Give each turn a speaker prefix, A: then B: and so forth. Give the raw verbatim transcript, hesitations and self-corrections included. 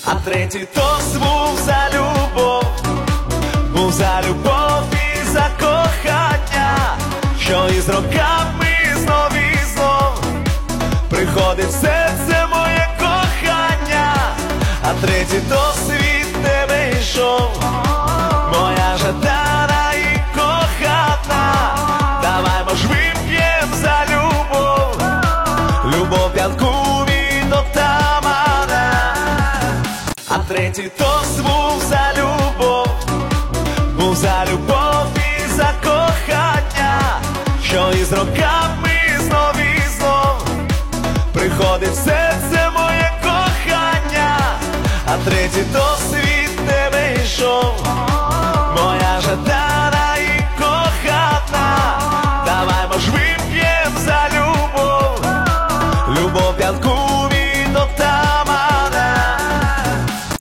A: А третій тост був за любов, був за любов і за кохання, що із роками знов і знов приходить в серце моє кохання. А третій тост від тебе йшов, моя жадана і кохана. Давай, мож, вип'єм за любов, любов п'янку від отамана. А третій тост був за любов, був за любов і за кохання, що із роками знов і знов приходить в серце моє кохання. А третій тост